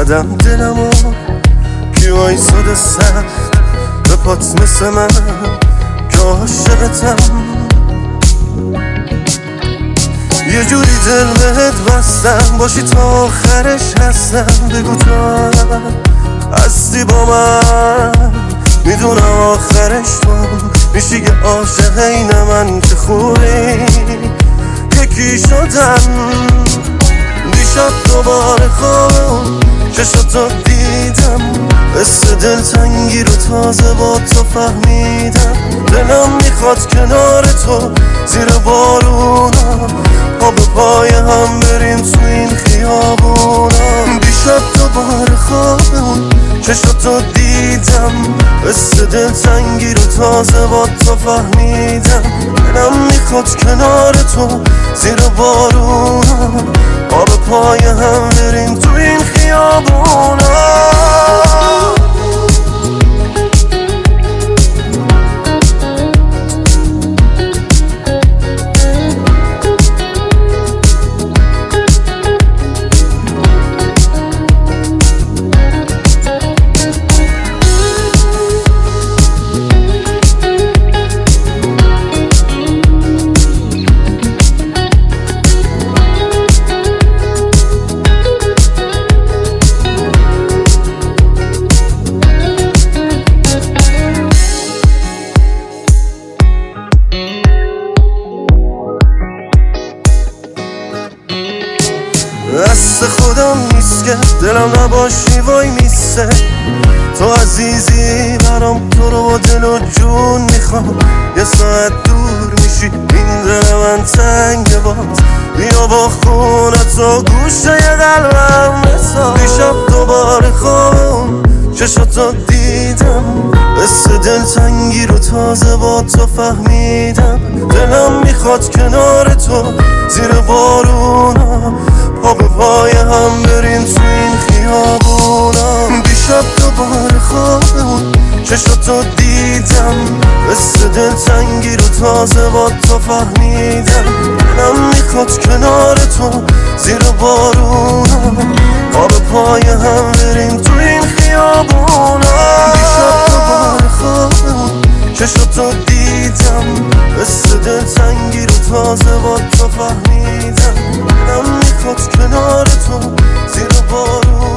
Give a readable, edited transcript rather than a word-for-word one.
زدم دلمو که وایساده سخت به پات مثل من که عاشقتم. یه جوری دل بهت بستم باشی تا آخرش هستم. بگو تو هستی با من، میدونم آخرش تو میشی که عاشق این من که خوبی یکی شدم. دیشب دوباره خوابم چشاتو دیدم، قصه دلتنگی رو تازه با تو فهمیدم. دلم میخواد کنار تو زیر بارونا پا به پای هم بریم تو این خیابونا. دیشب دوباره خوابم چشاتو دیدم، قصه دلتنگی رو تازه با تو فهمیدم. دلم میخواد کنار تو زیر بارونا پا به پای هم بریم تو این خیابونا. دست خودم نیست که دلم نباشی وای میسته. تو عزیزی برام، تو رو با دل و جون میخوام. یه ساعت دور میشی این دل من تنگ باز، بیا با خونت و گوشه قلبم بساز. دیشب دوباره خوابم چشاتو دیدم، قصه دلتنگی رو تازه با تو فهمیدم. دلم میخواد کنار تو زیر بارونا پا به پای هم بریم تو این خیابونا. دیشب دوباره خوابم چشاتو دیدم، قصه دلتنگی رو تازه با تو فهمیدم. دلم میخواد کنار تو زیر بارونا پا به پای هم بریم تو این خیابونا. دیشب دوباره خوابم چشاتو دیدم، قصه دلتنگی رو تازه با تو فهمیدم. دلم میخواد کنار تو زیر بارون